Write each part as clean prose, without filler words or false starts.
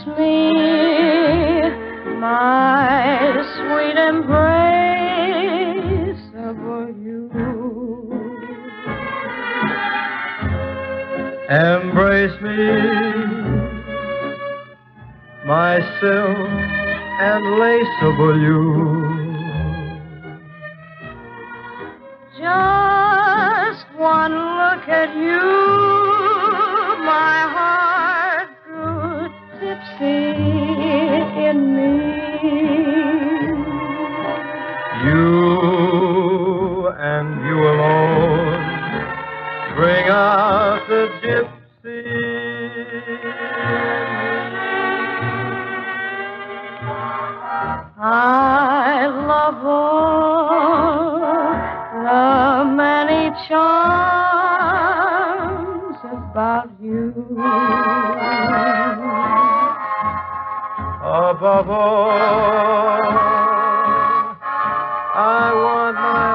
embrace me, my sweet embrace of you. Embrace me, my silk and laceable you. Just one look at you, my heart grew tipsy in me. You and you alone bring out the gypsy I love all the many charms about you. Above all, I want my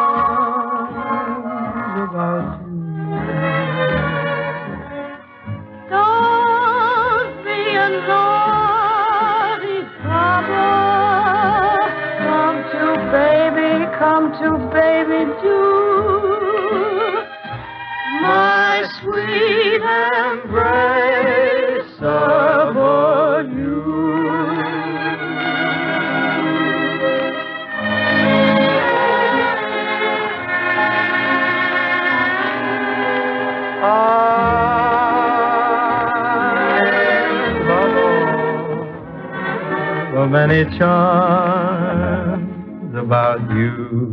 arms about you. Don't be a naughty papa. Come to baby, do. My sweet embrace of you. I love all the many charms about you.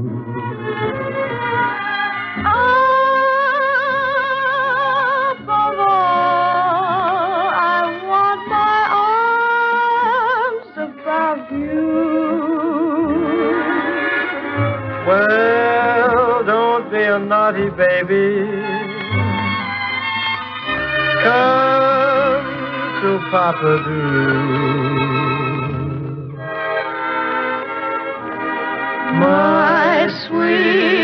Above all, I want my arms about you. Well, don't be a naughty baby. Come to Papa do. My sweet